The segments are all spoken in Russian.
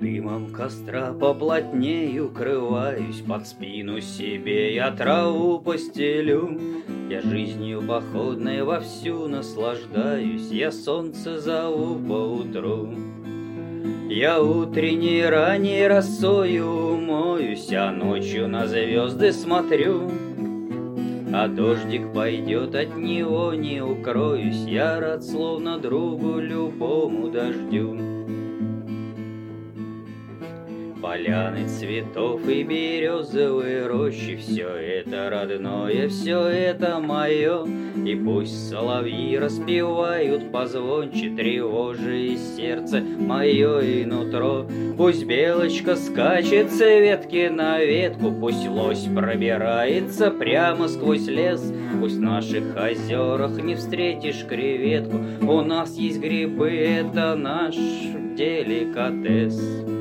Дымом костра поплотнее укрываюсь, под спину себе я траву постелю. Я жизнью походной вовсю наслаждаюсь, я солнце зову поутру. Я утренней ранней росою умоюсь, а ночью на звезды смотрю. А дождик пойдет, от него не укроюсь, я рад словно другу любому дождю. Поляны цветов и березовые рощи, все это родное, все это мое. И пусть соловьи распевают позвонче, тревожа и сердце мое и нутро. Пусть белочка скачет с ветки на ветку, пусть лось пробирается прямо сквозь лес. Пусть в наших озерах не встретишь креветку, у нас есть грибы, это наш деликатес.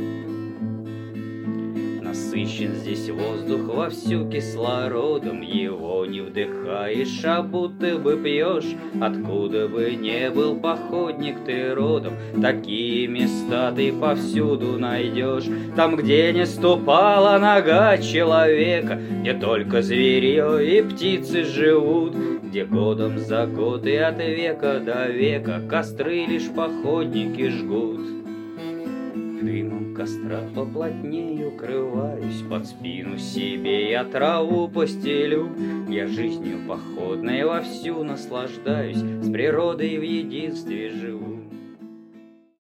Насыщен здесь воздух вовсю кислородом, его не вдыхаешь, а будто бы пьешь. Откуда бы не был походник ты родом, такие места ты повсюду найдешь. Там, где не ступала нога человека, где только зверье и птицы живут, где годом за год и от века до века костры лишь походники жгут. Дымом костра поплотнее укрываюсь, под спину себе я траву постелю. Я жизнью походной вовсю наслаждаюсь, с природой в единстве живу.